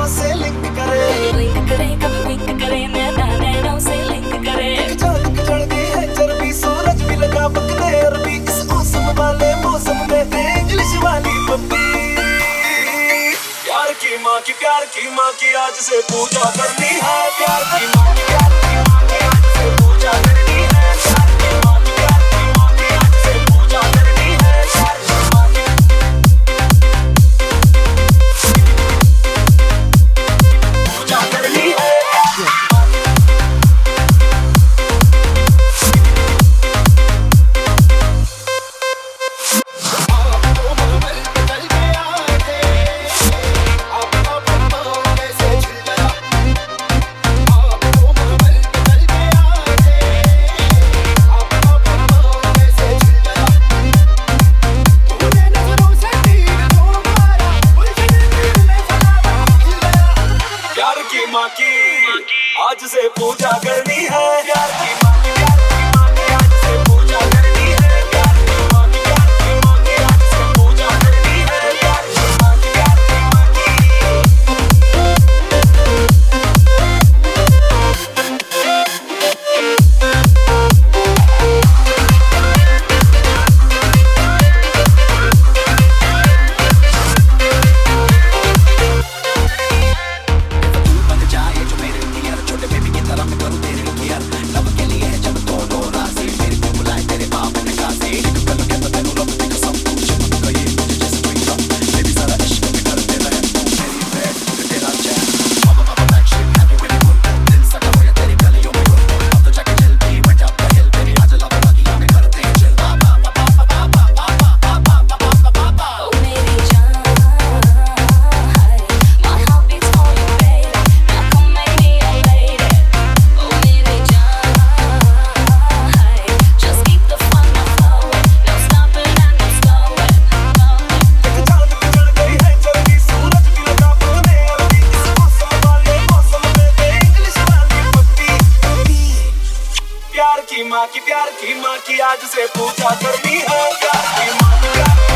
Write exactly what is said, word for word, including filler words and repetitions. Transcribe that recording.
नैनों से लिंक करे, लिंक करे कभी लिंक करे, नैना नैनों से लिंक करे। एक चांद की चढ़ गई है चर्बी, सूरज भी लगा पकने अरबी, इस मौसम वाले मौसम में दे इंग्लिश वाली पप्पी। प्यार की माँ की प्यार की माँ की आज से पूजा करनी है, प्यार की माँ की प्यार की माँ की आज से पूजा करनी है, प्यार की माँ की प्यार की माँ की आज से पूजा करनी है, प्यार की माँ की पूजा करनी है। माँ की आज से पूजा करनी है, प्यार की माँ की प्यार की माँ की आज से पूजा करनी है, प्यार की माँ की प्यार की माँ की आज से पूजा करनी है, प्यार की माँ की प्यार की माँ की माँ की प्यार की माँ की आज से पूजा करनी है, प्यार की माँ की प्यार